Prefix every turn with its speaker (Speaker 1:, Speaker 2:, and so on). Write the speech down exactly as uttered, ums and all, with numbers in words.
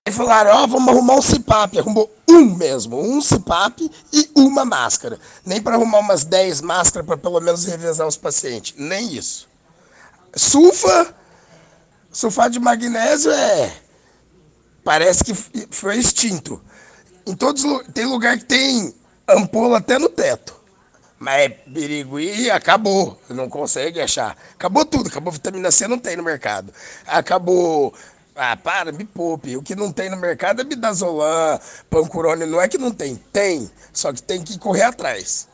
Speaker 1: Aí falaram, ó, oh, vamos arrumar um C PAP. Arrumou um mesmo, um C PAP e uma máscara. Nem para arrumar umas dez máscaras para pelo menos revezar os pacientes. Nem isso. Sulfa, sulfato de magnésio é... Parece que foi extinto. Em todos tem lugar que tem ampola até no teto. Mas é perigo e acabou. Não consegue achar. Acabou tudo. Acabou vitamina C, não tem no mercado. Acabou. Ah, para, me poupe. O que não tem no mercado é midazolam, pancurone. Não é que não tem. Tem. Só que tem que correr atrás.